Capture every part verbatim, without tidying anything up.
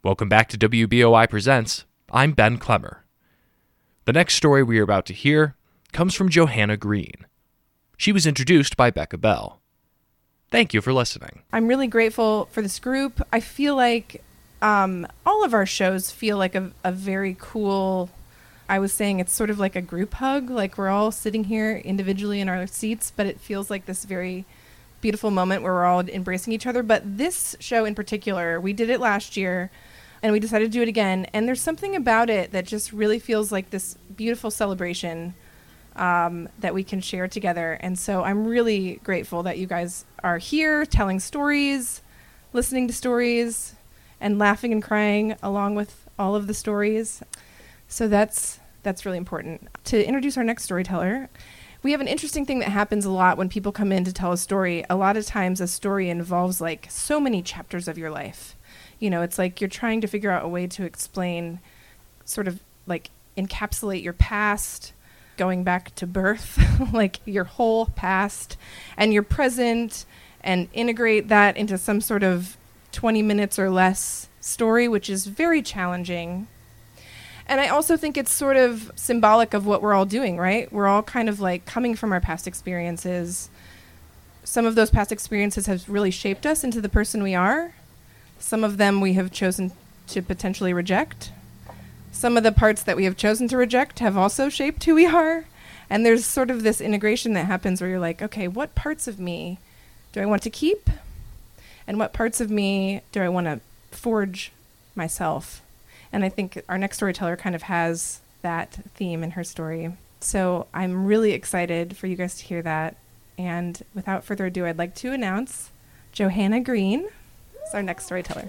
Welcome back to W B O I Presents. I'm Ben Clemmer. The next story we are about to hear comes from Johanna Green. She was introduced by Becca Bell. Thank you for listening. I'm really grateful for this group. I feel like um, all of our shows feel like a, a very cool, I was saying it's sort of like a group hug, like we're all sitting here individually in our seats, but it feels like this very beautiful moment where we're all embracing each other. But this show in particular, we did it last year, and we decided to do it again. And there's something about it that just really feels like this beautiful celebration um, that we can share together. And so I'm really grateful that you guys are here telling stories, listening to stories, and laughing and crying along with all of the stories. So that's that's really important. To introduce our next storyteller, we have an interesting thing that happens a lot when people come in to tell a story. A lot of times a story involves like so many chapters of your life. You know, it's like you're trying to figure out a way to explain, sort of like encapsulate your past, going back to birth, like your whole past and your present, and integrate that into some sort of twenty minutes or less story, which is very challenging. And I also think it's sort of symbolic of what we're all doing, right? We're all kind of like coming from our past experiences. Some of those past experiences have really shaped us into the person we are. Some of them we have chosen to potentially reject. Some of the parts that we have chosen to reject have also shaped who we are. And there's sort of this integration that happens where you're like, okay, what parts of me do I want to keep? And what parts of me do I want to forge myself? And I think our next storyteller kind of has that theme in her story. So I'm really excited for you guys to hear that. And without further ado, I'd like to announce Johanna Green is our next storyteller.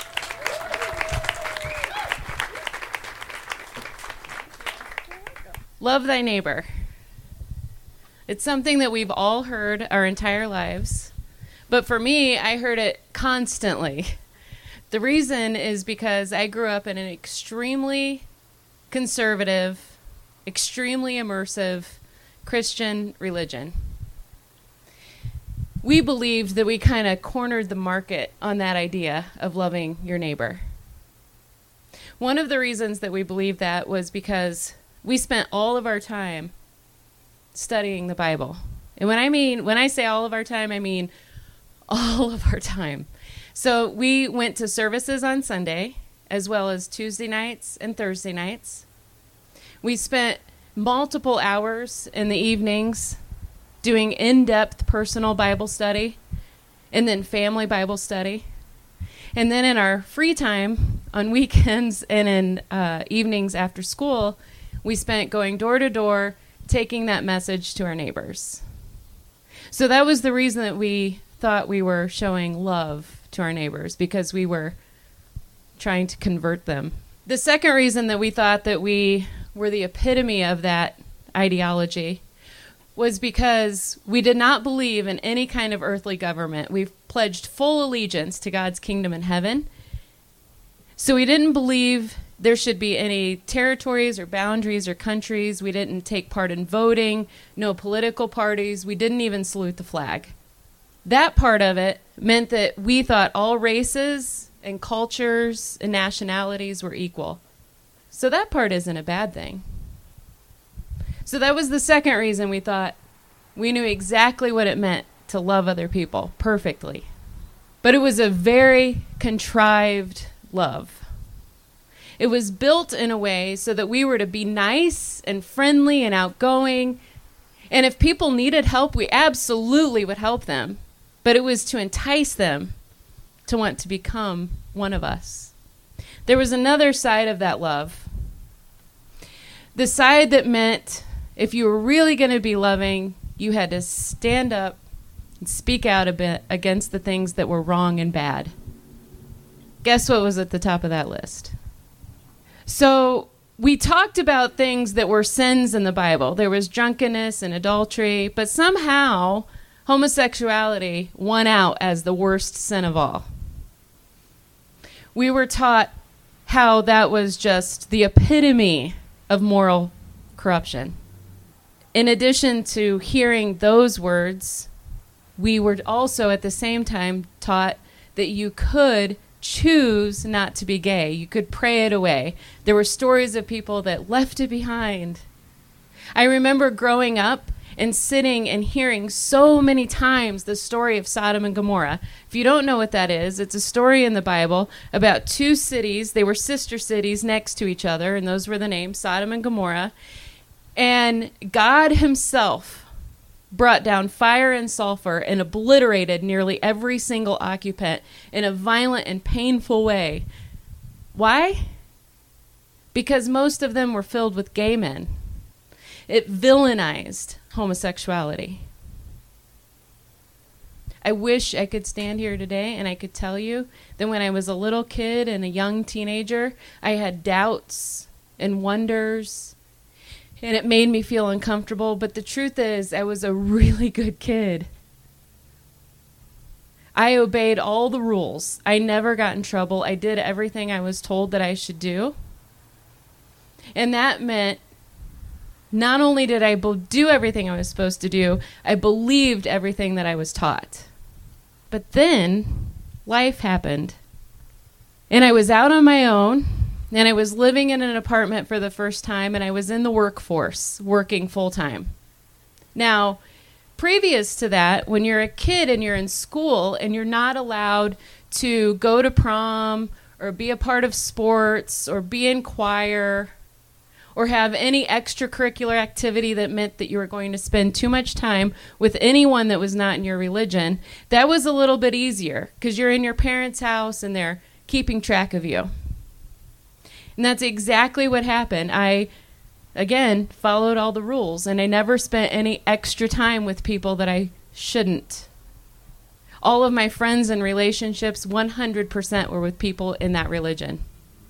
Love thy neighbor. It's something that we've all heard our entire lives. But for me, I heard it constantly. The reason is because I grew up in an extremely conservative, extremely immersive Christian religion. We believed that we kind of cornered the market on that idea of loving your neighbor. One of the reasons that we believed that was because we spent all of our time studying the Bible. And when I mean, when I say all of our time, I mean all of our time. So we went to services on Sunday, as well as Tuesday nights and Thursday nights. We spent multiple hours in the evenings doing in-depth personal Bible study, and then family Bible study. And then in our free time, on weekends and in uh, evenings after school, we spent going door to door, taking that message to our neighbors. So that was the reason that we thought we were showing love to our neighbors, because we were trying to convert them. The second reason that we thought that we were the epitome of that ideology was because we did not believe in any kind of earthly government. We've pledged full allegiance to God's kingdom in heaven. So we didn't believe there should be any territories or boundaries or countries. We didn't take part in voting, no political parties. We didn't even salute the flag. That part of it meant that we thought all races and cultures and nationalities were equal. So that part isn't a bad thing. So that was the second reason we thought we knew exactly what it meant to love other people perfectly. But it was a very contrived love. It was built in a way so that we were to be nice and friendly and outgoing. And if people needed help, we absolutely would help them. But it was to entice them to want to become one of us. There was another side of that love. The side that meant if you were really going to be loving, you had to stand up and speak out a bit against the things that were wrong and bad. Guess what was at the top of that list? So we talked about things that were sins in the Bible. There was drunkenness and adultery, but somehow homosexuality won out as the worst sin of all. We were taught how that was just the epitome of moral corruption. In addition to hearing those words, we were also at the same time taught that you could choose not to be gay. You could pray it away. There were stories of people that left it behind. I remember growing up and sitting and hearing so many times the story of Sodom and Gomorrah. If you don't know what that is, it's a story in the Bible about two cities. They were sister cities next to each other, and those were the names, Sodom and Gomorrah. And God himself brought down fire and sulfur and obliterated nearly every single occupant in a violent and painful way. Why? Because most of them were filled with gay men. It villainized homosexuality. I wish I could stand here today and I could tell you that when I was a little kid and a young teenager, I had doubts and wonders, and it made me feel uncomfortable. But the truth is, I was a really good kid. I obeyed all the rules. I never got in trouble. I did everything I was told that I should do. And that meant not only did I do everything I was supposed to do, I believed everything that I was taught. But then life happened. And I was out on my own, and I was living in an apartment for the first time, and I was in the workforce, working full time. Now, previous to that, when you're a kid and you're in school and you're not allowed to go to prom or be a part of sports or be in choir or have any extracurricular activity that meant that you were going to spend too much time with anyone that was not in your religion, that was a little bit easier because you're in your parents' house and they're keeping track of you. And that's exactly what happened. I, again, followed all the rules, and I never spent any extra time with people that I shouldn't. All of my friends and relationships, one hundred percent were with people in that religion.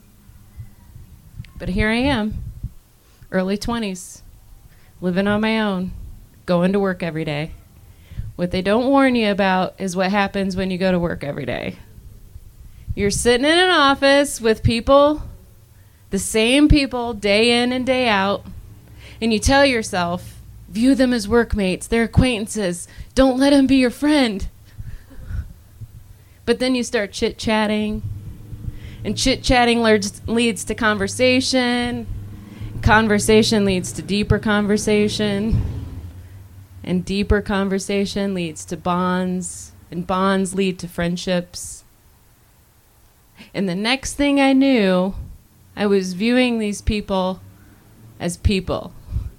But here I am. Early twenties, living on my own, going to work every day. What they don't warn you about is what happens when you go to work every day. You're sitting in an office with people, the same people, day in and day out, and you tell yourself, view them as workmates, they're acquaintances, don't let them be your friend. But then you start chit-chatting, and chit-chatting leads, leads to conversation. Conversation leads to deeper conversation, and deeper conversation leads to bonds, and bonds lead to friendships. And the next thing I knew, I was viewing these people as people.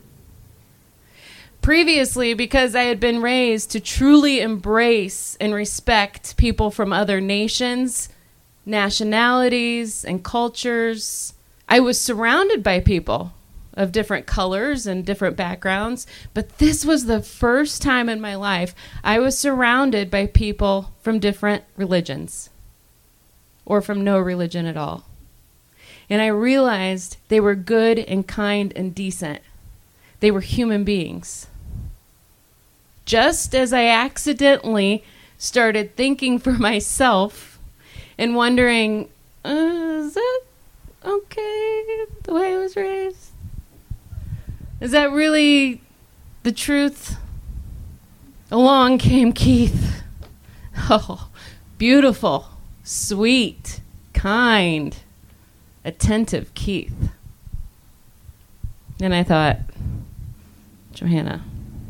Previously, because I had been raised to truly embrace and respect people from other nations, nationalities, and cultures, I was surrounded by people of different colors and different backgrounds, but this was the first time in my life I was surrounded by people from different religions or from no religion at all. And I realized they were good and kind and decent. They were human beings. Just as I accidentally started thinking for myself and wondering, uh, is that okay, the way I was raised? Is that really the truth? Along came Keith. Oh, beautiful, sweet, kind, attentive Keith. And I thought, Johanna,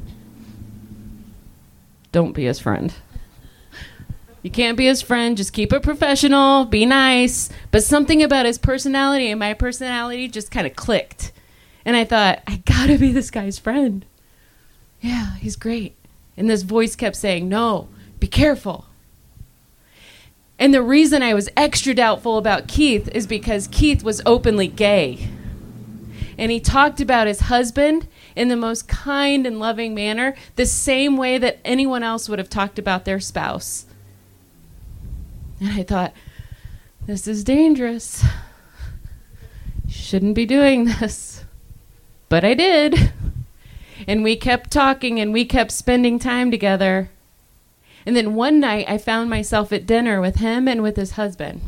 don't be his friend. You can't be his friend. Just keep it professional. Be nice. But something about his personality and my personality just kind of clicked. And I thought, I gotta be this guy's friend. Yeah, he's great. And this voice kept saying, no, be careful. And the reason I was extra doubtful about Keith is because Keith was openly gay. And he talked about his husband in the most kind and loving manner, the same way that anyone else would have talked about their spouse. And I thought, this is dangerous. Shouldn't be doing this. But I did. And we kept talking and we kept spending time together. And then one night I found myself at dinner with him and with his husband.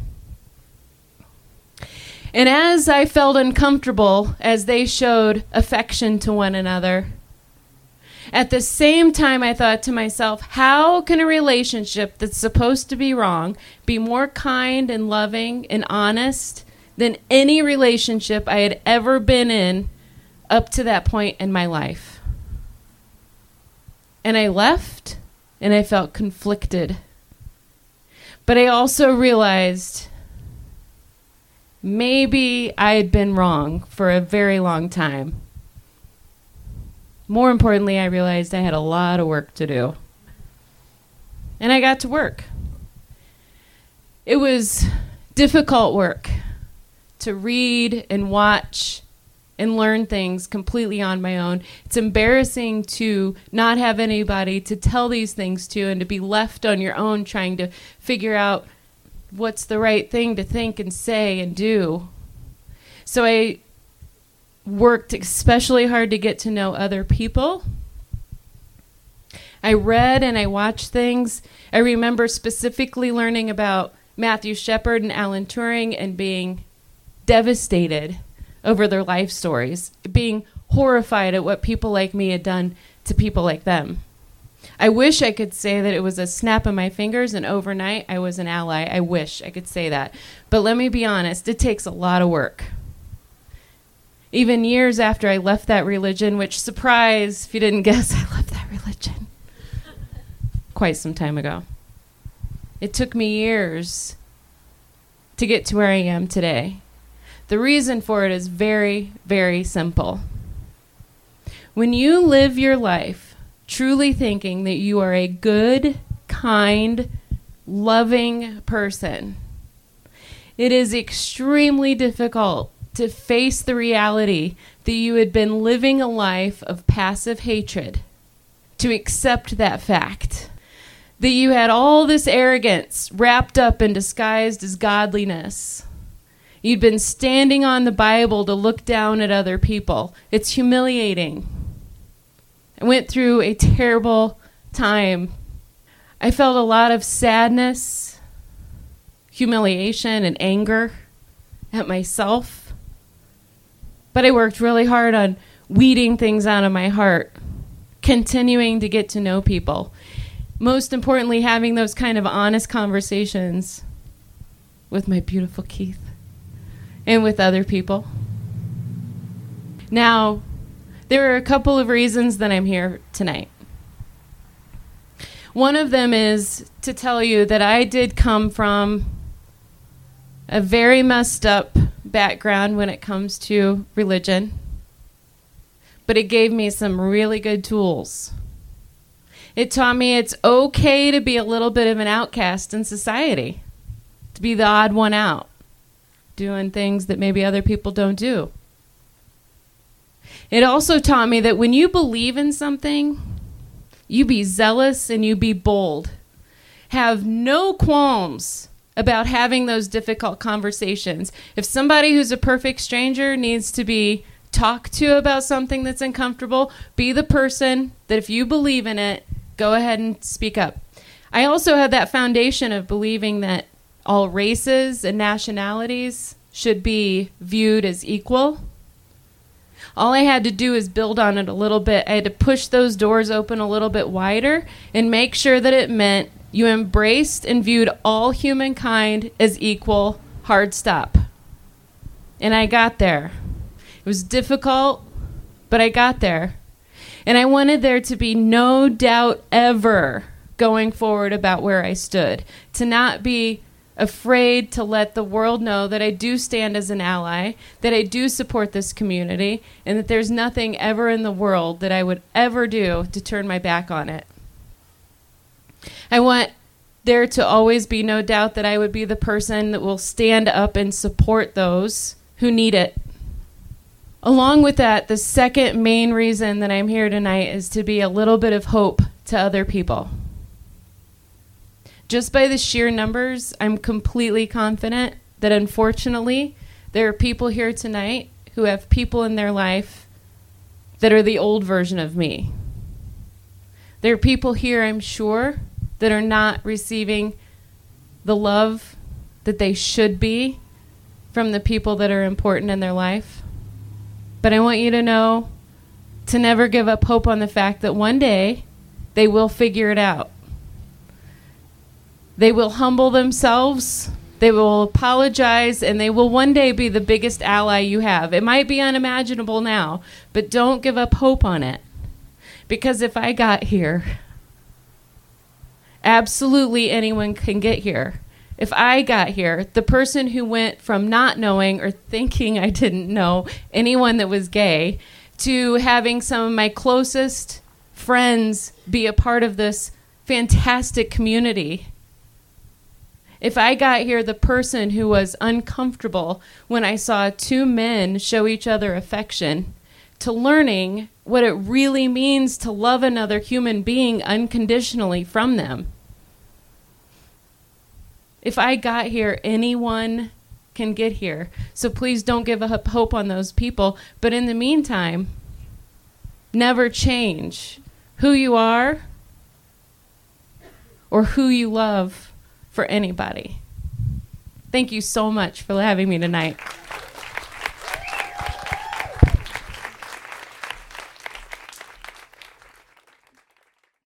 And as I felt uncomfortable as they showed affection to one another, At the same time, I thought to myself, how can a relationship that's supposed to be wrong be more kind and loving and honest than any relationship I had ever been in up to that point in my life? And I left, and I felt conflicted. But I also realized maybe I had been wrong for a very long time. More importantly, I realized I had a lot of work to do. And I got to work. It was difficult work to read and watch and learn things completely on my own. It's embarrassing to not have anybody to tell these things to and to be left on your own trying to figure out what's the right thing to think and say and do. So I worked especially hard to get to know other people. I read and I watched things. I remember specifically learning about Matthew Shepard and Alan Turing and being devastated over their life stories, being horrified at what people like me had done to people like them. I wish I could say that it was a snap of my fingers and overnight I was an ally. I wish I could say that. But let me be honest, it takes a lot of work. Even years after I left that religion, which, surprise, if you didn't guess, I left that religion quite some time ago. It took me years to get to where I am today. The reason for it is very, very simple. When you live your life truly thinking that you are a good, kind, loving person, it is extremely difficult to face the reality that you had been living a life of passive hatred, to accept that fact, that you had all this arrogance wrapped up and disguised as godliness. You'd been standing on the Bible to look down at other people. It's humiliating. I went through a terrible time. I felt a lot of sadness, humiliation, and anger at myself. But I worked really hard on weeding things out of my heart, continuing to get to know people. Most importantly, having those kind of honest conversations with my beautiful Keith and with other people. Now, there are a couple of reasons that I'm here tonight. One of them is to tell you that I did come from a very messed up background when it comes to religion, but it gave me some really good tools. It taught me it's okay to be a little bit of an outcast in society, to be the odd one out, doing things that maybe other people don't do. It also taught me that when you believe in something, you be zealous and you be bold. Have no qualms about having those difficult conversations. If somebody who's a perfect stranger needs to be talked to about something that's uncomfortable, be the person that if you believe in it, go ahead and speak up. I also had that foundation of believing that all races and nationalities should be viewed as equal. All I had to do is build on it a little bit. I had to push those doors open a little bit wider and make sure that it meant you embraced and viewed all humankind as equal. Hard stop. And I got there. It was difficult, but I got there. And I wanted there to be no doubt ever going forward about where I stood. To not be afraid to let the world know that I do stand as an ally, that I do support this community, and that there's nothing ever in the world that I would ever do to turn my back on it. I want there to always be no doubt that I would be the person that will stand up and support those who need it. Along with that, the second main reason that I'm here tonight is to be a little bit of hope to other people. Just by the sheer numbers, I'm completely confident that unfortunately, there are people here tonight who have people in their life that are the old version of me. There are people here, I'm sure, that are not receiving the love that they should be from the people that are important in their life. But I want you to know to never give up hope on the fact that one day they will figure it out. They will humble themselves, they will apologize, and they will one day be the biggest ally you have. It might be unimaginable now, but don't give up hope on it. Because if I got here, absolutely anyone can get here. If I got here, the person who went from not knowing or thinking I didn't know anyone that was gay to having some of my closest friends be a part of this fantastic community. If I got here, the person who was uncomfortable when I saw two men show each other affection, to learning what it really means to love another human being unconditionally from them. If I got here, anyone can get here. So please don't give up hope on those people. But in the meantime, never change who you are or who you love for anybody. Thank you so much for having me tonight.